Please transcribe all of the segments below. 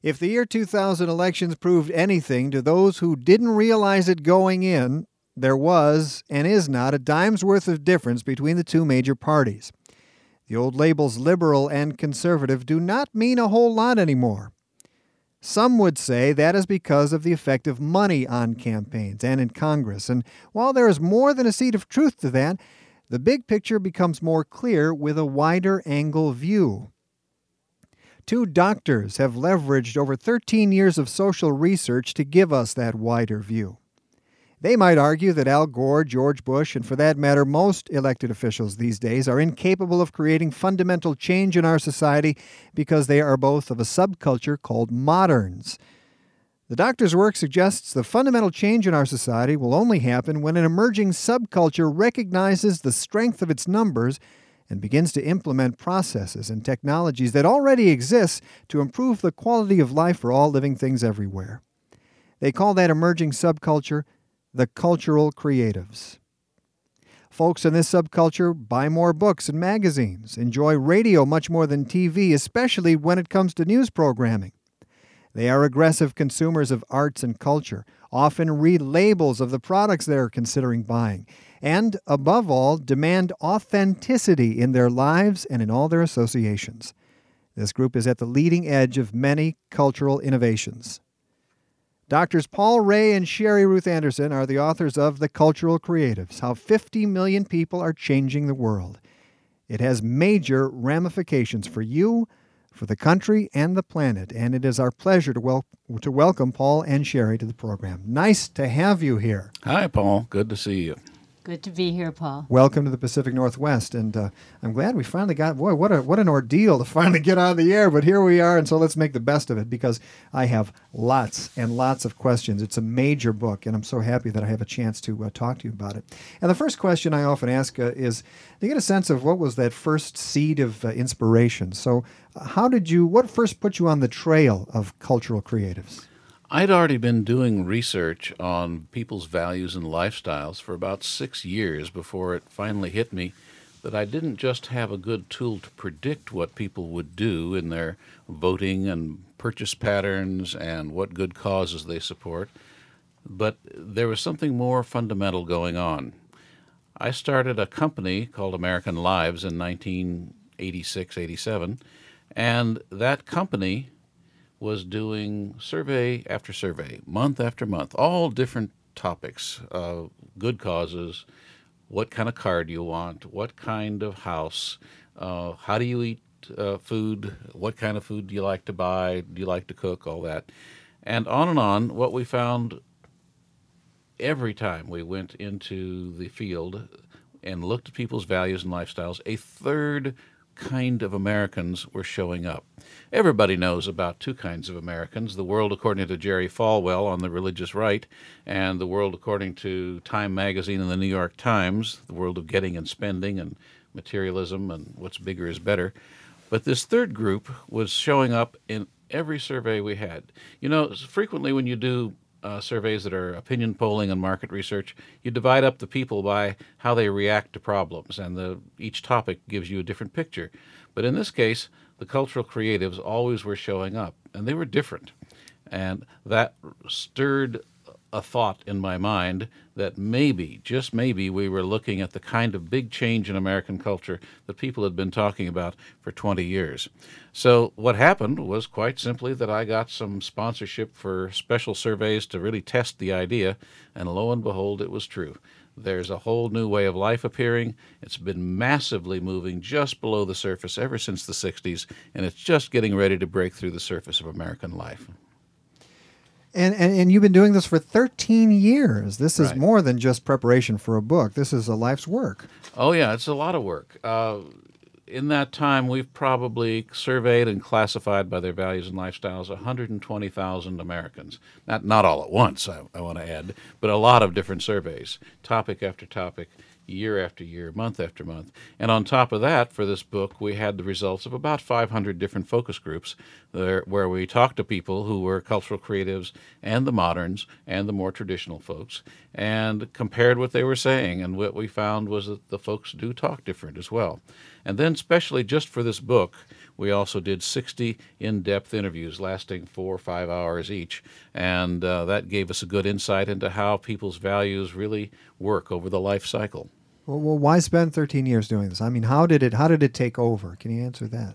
If the year 2000 elections proved anything to those who didn't realize it going in, there was and is not a dime's worth of difference between the two major parties. The old labels liberal and conservative do not mean a whole lot anymore. Some would say that is because of the effect of money on campaigns and in Congress. And while there is more than a seed of truth to that, the big picture becomes more clear with a wider angle view. Two doctors have leveraged over 13 years of social research to give us that wider view. They might argue that Al Gore, George Bush, and for that matter, most elected officials these days are incapable of creating fundamental change in our society because they are both of a subculture called moderns. The doctor's work suggests the fundamental change in our society will only happen when an emerging subculture recognizes the strength of its numbers and begins to implement processes and technologies that already exist to improve the quality of life for all living things everywhere. They call that emerging subculture the cultural creatives. Folks in this subculture buy more books and magazines, enjoy radio much more than TV, especially when it comes to news programming. They are aggressive consumers of arts and culture, often read labels of the products they are considering buying, and, above all, demand authenticity in their lives and in all their associations. This group is at the leading edge of many cultural innovations. Doctors Paul Ray and Sherry Ruth Anderson are the authors of The Cultural Creatives, How 50 Million People Are Changing the World. It has major ramifications for you, for the country, and the planet, and it is our pleasure to welcome Paul and Sherry to the program. Nice to have you here. Hi, Paul. Good to see you. Good to be here, Paul. Welcome to the Pacific Northwest, and I'm glad we finally got, boy, what an ordeal to finally get on the air, but here we are, and so let's make the best of it, because I have lots and lots of questions. It's a major book, and I'm so happy that I have a chance to talk to you about it. And the first question I often ask is to get a sense of what was that first seed of inspiration. So what first put you on the trail of cultural creatives? I'd already been doing research on people's values and lifestyles for about 6 years before it finally hit me that I didn't just have a good tool to predict what people would do in their voting and purchase patterns and what good causes they support, but there was something more fundamental going on. I started a company called American Lives in 1986-87, and that company was doing survey after survey, month after month, all different topics, good causes, what kind of car do you want, what kind of house, how do you eat food, what kind of food do you like to buy, do you like to cook, all that. And on, what we found every time we went into the field and looked at people's values and lifestyles, a third kind of Americans were showing up. Everybody knows about two kinds of Americans, the world according to Jerry Falwell on the religious right, and the world according to Time Magazine and the New York Times, the world of getting and spending and materialism and what's bigger is better. But this third group was showing up in every survey we had. You know, frequently when you do surveys that are opinion polling and market research, you divide up the people by how they react to problems, and each topic gives you a different picture. But in this case, the cultural creatives always were showing up, and they were different. And that stirred a thought in my mind that maybe, just maybe, we were looking at the kind of big change in American culture that people had been talking about for 20 years. So what happened was quite simply that I got some sponsorship for special surveys to really test the idea, and lo and behold, it was true. There's a whole new way of life appearing. It's been massively moving just below the surface ever since the 60s, and it's just getting ready to break through the surface of American life. And you've been doing this for 13 years. This is Right. more than just preparation for a book. This is a life's work. Oh, yeah, it's a lot of work. In that time, we've probably surveyed and classified by their values and lifestyles 120,000 Americans. Not all at once, I want to add, but a lot of different surveys, topic after topic, year after year, month after month. And on top of that, for this book, we had the results of about 500 different focus groups where we talked to people who were cultural creatives and the moderns and the more traditional folks and compared what they were saying. And what we found was that the folks do talk different as well. And then, especially just for this book, We also did 60 in-depth interviews lasting 4 or 5 hours each, and that gave us a good insight into how people's values really work over the life cycle. Well, why spend 13 years doing this? I mean, how did it take over? Can you answer that?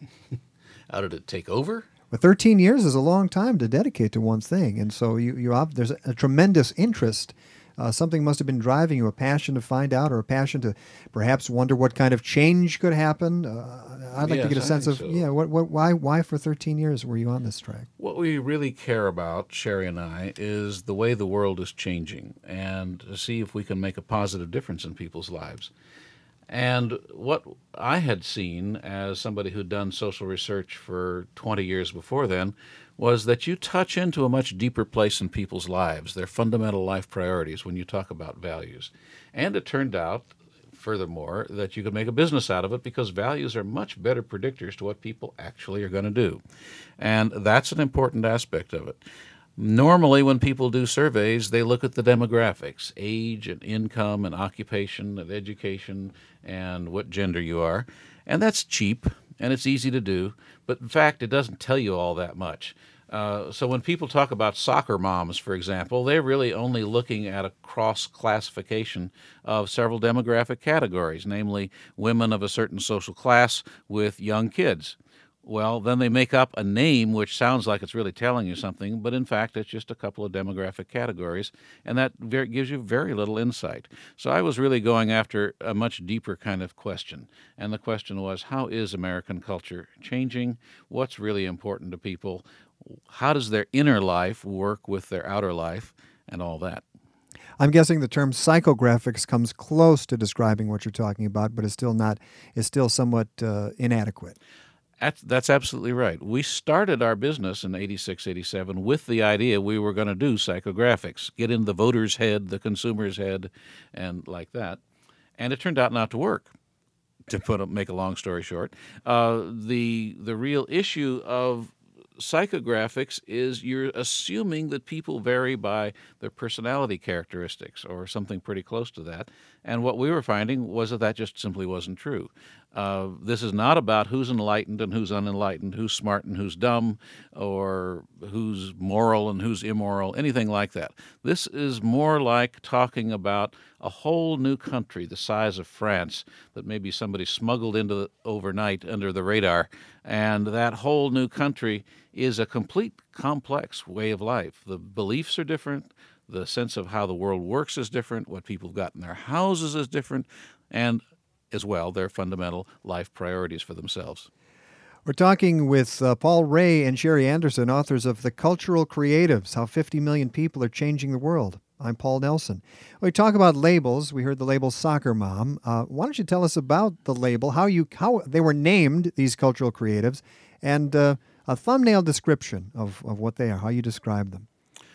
How did it take over? Well, 13 years is a long time to dedicate to one thing, and so there's a tremendous interest. Something must have been driving you, a passion to find out, or a passion to perhaps wonder what kind of change could happen. I'd like to Yes, get a I sense think of, so. why for 13 years were you on this track? What we really care about, Sherry and I, is the way the world is changing and to see if we can make a positive difference in people's lives. And what I had seen as somebody who'd done social research for 20 years before then was that you touch into a much deeper place in people's lives, their fundamental life priorities, when you talk about values. And it turned out, furthermore, that you could make a business out of it because values are much better predictors to what people actually are going to do. And that's an important aspect of it. Normally, when people do surveys, they look at the demographics, age and income and occupation and education and what gender you are. And that's cheap and it's easy to do. But in fact, it doesn't tell you all that much. So when people talk about soccer moms, for example, they're really only looking at a cross classification of several demographic categories, namely women of a certain social class with young kids. Well, then they make up a name which sounds like it's really telling you something, but in fact, it's just a couple of demographic categories, and that gives you very little insight. So I was really going after a much deeper kind of question, and the question was, how is American culture changing? What's really important to people? How does their inner life work with their outer life, and all that? I'm guessing the term psychographics comes close to describing what you're talking about, but is still somewhat inadequate. That's absolutely right. We started our business in 86, 87 with the idea we were going to do psychographics, get in the voter's head, the consumer's head, and like that. And it turned out not to work, to make a long story short. The real issue of psychographics is you're assuming that people vary by their personality characteristics or something pretty close to that. And what we were finding was that just simply wasn't true. This is not about who's enlightened and who's unenlightened, who's smart and who's dumb, or who's moral and who's immoral, anything like that. This is more like talking about a whole new country the size of France that maybe somebody smuggled into overnight under the radar, and that whole new country is a complete complex way of life. The beliefs are different, the sense of how the world works is different, what people have got in their houses is different, and as well, their fundamental life priorities for themselves. We're talking with Paul Ray and Sherry Anderson, authors of The Cultural Creatives, How 50 Million People Are Changing the World. I'm Paul Nelson. We talk about labels. We heard the label Soccer Mom. Why don't you tell us about the label, how they were named, these cultural creatives, and a thumbnail description of what they are, how you describe them.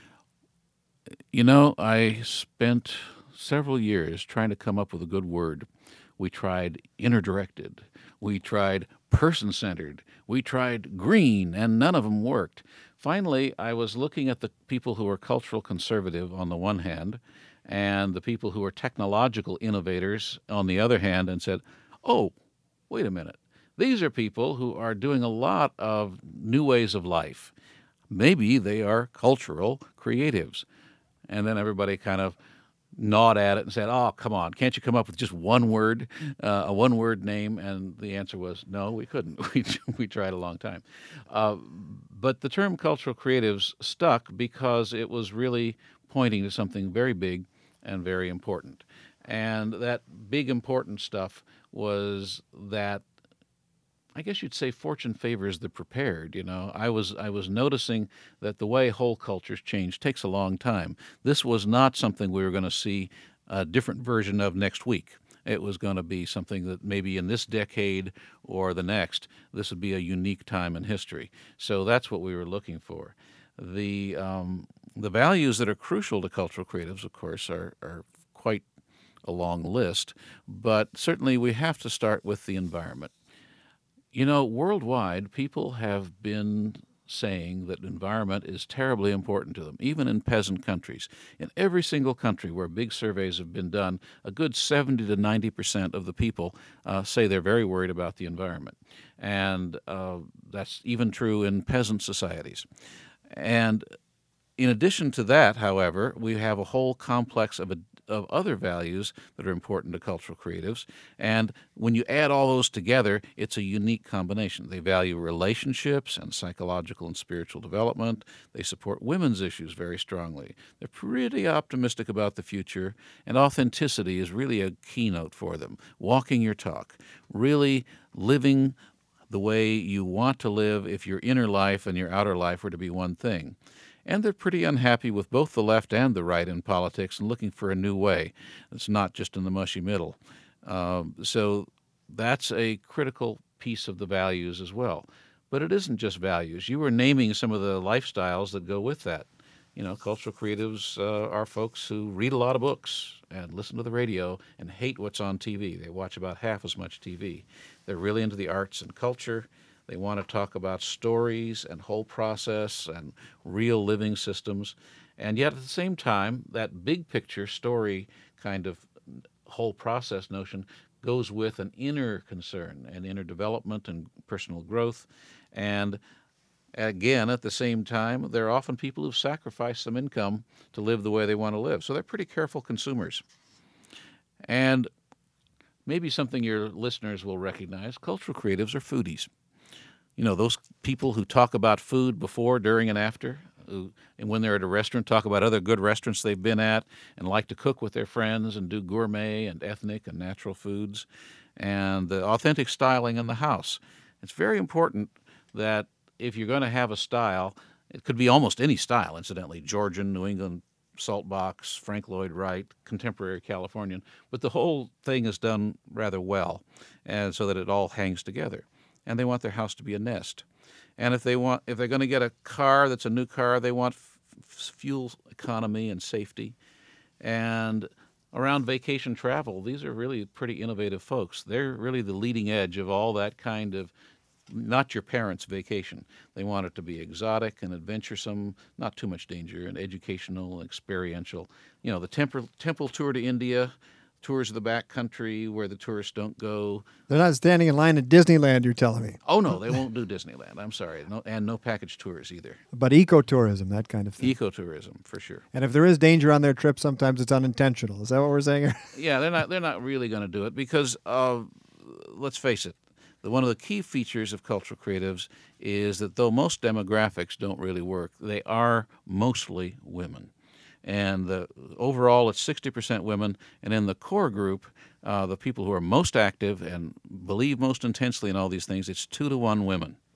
You know, I spent several years trying to come up with a good word. We tried inner-directed. We tried person-centered. We tried green, and none of them worked. Finally, I was looking at the people who were cultural conservative on the one hand and the people who were technological innovators on the other hand and said, oh, wait a minute. These are people who are doing a lot of new ways of life. Maybe they are cultural creatives. And then everybody kind of gnawed at it and said, oh, come on, can't you come up with just one word, a one-word name? And the answer was, no, we couldn't. We tried a long time. But the term cultural creatives stuck because it was really pointing to something very big and very important. And that big, important stuff was that, I guess you'd say, fortune favors the prepared. You know, I was noticing that the way whole cultures change takes a long time. This was not something we were going to see a different version of next week. It was going to be something that maybe in this decade or the next, this would be a unique time in history. So that's what we were looking for. The values that are crucial to cultural creatives, of course, are quite a long list, but certainly we have to start with the environment. You know, worldwide, people have been saying that environment is terribly important to them, even in peasant countries. In every single country where big surveys have been done, a good 70 to 90% of the people say they're very worried about the environment. And that's even true in peasant societies. And in addition to that, however, we have a whole complex of other values that are important to cultural creatives. And when you add all those together, it's a unique combination. They value relationships and psychological and spiritual development. They support women's issues very strongly. They're pretty optimistic about the future, and authenticity is really a keynote for them. Walking your talk, really living the way you want to live if your inner life and your outer life were to be one thing. And they're pretty unhappy with both the left and the right in politics and looking for a new way. It's not just in the mushy middle. So that's a critical piece of the values as well. But it isn't just values. You were naming some of the lifestyles that go with that. You know, cultural creatives are folks who read a lot of books and listen to the radio and hate what's on TV. They watch about half as much TV. They're really into the arts and culture. They want to talk about stories and whole process and real living systems. And yet at the same time, that big picture story kind of whole process notion goes with an inner concern and inner development and personal growth. And again, at the same time, there are often people who've sacrificed some income to live the way they want to live. So they're pretty careful consumers. And maybe something your listeners will recognize, cultural creatives are foodies. You know, those people who talk about food before, during, and after, and when they're at a restaurant, talk about other good restaurants they've been at and like to cook with their friends and do gourmet and ethnic and natural foods, and the authentic styling in the house. It's very important that if you're going to have a style, it could be almost any style, incidentally, Georgian, New England, Salt Box, Frank Lloyd Wright, contemporary Californian, but the whole thing is done rather well, and so that it all hangs together. And they want their house to be a nest. And if they're going to get a car that's a new car, they want fuel economy and safety. And around vacation travel, these are really pretty innovative folks. They're really the leading edge of all that kind of, not your parents' vacation. They want it to be exotic and adventuresome, not too much danger, and educational and experiential. You know, the temple tour to India, tours of the back country where the tourists don't go. They're not standing in line at Disneyland, you're telling me. Oh, no, they won't do Disneyland. I'm sorry. No, and no package tours either. But ecotourism, that kind of thing. Ecotourism, for sure. And if there is danger on their trip, sometimes it's unintentional. Is that what we're saying? Yeah, they're not really going to do it because, let's face it, one of the key features of cultural creatives is that though most demographics don't really work, they are mostly women. And overall, it's 60% women. And in the core group, the people who are most active and believe most intensely in all these things, it's 2-to-1 women.